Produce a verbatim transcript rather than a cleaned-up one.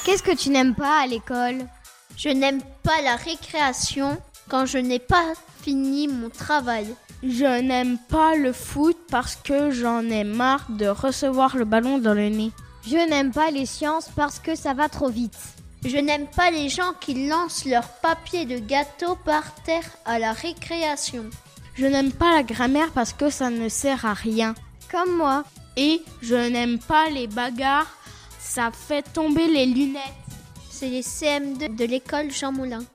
Qu'est-ce que tu n'aimes pas à l'école ? Je n'aime pas la récréation quand je n'ai pas fini mon travail. Je n'aime pas le foot parce que j'en ai marre de recevoir le ballon dans le nez. Je n'aime pas les sciences parce que ça va trop vite. Je n'aime pas les gens qui lancent leur papier de gâteau par terre à la récréation. Je n'aime pas la grammaire parce que ça ne sert à rien. Comme moi. Et je n'aime pas les bagarres, ça fait tomber les lunettes. C'est les C M deux de l'école Jean Moulin.